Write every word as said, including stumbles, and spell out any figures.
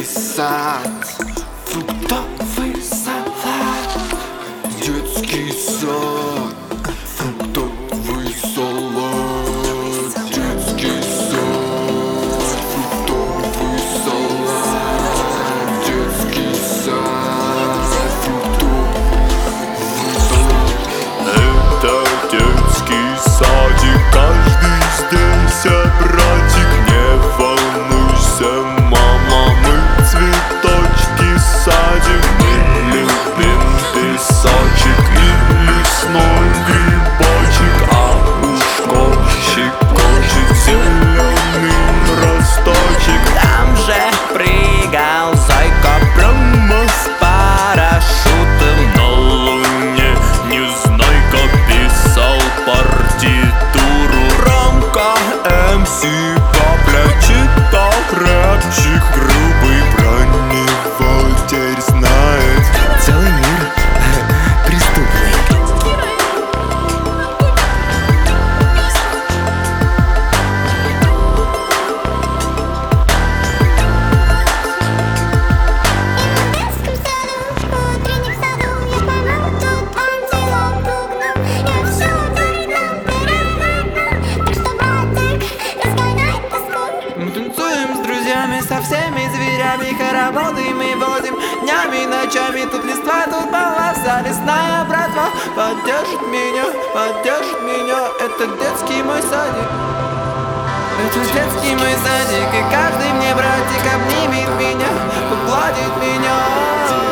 детский сад, фруктовый салат. Детский сад, фруктовый салат. Детский сад, фруктовый салат. Детский сад, фруктовый салат. Это детский садик, каждый здесь братик. Не волнуйся, мама, мы цветочки садим. Мы любим песочек и лесной грибочек, а ушко щекочет зеленый росточек. Там же прыгал зайка прямо с парашютом на луне. Незнайка писал партитуру. Ромка эм си Капля читал рэпчик грубый, про него теперь знает целый мир преступный. Мы танцуем с друзьями, со всеми зверями, хороводы мы водим днями и ночами. Тут листва, тут мала, вся лесная братва поддержит меня, поддержит меня. Это детский мой садик, это детский мой садик. И каждый мне братик обнимет меня, погладит меня.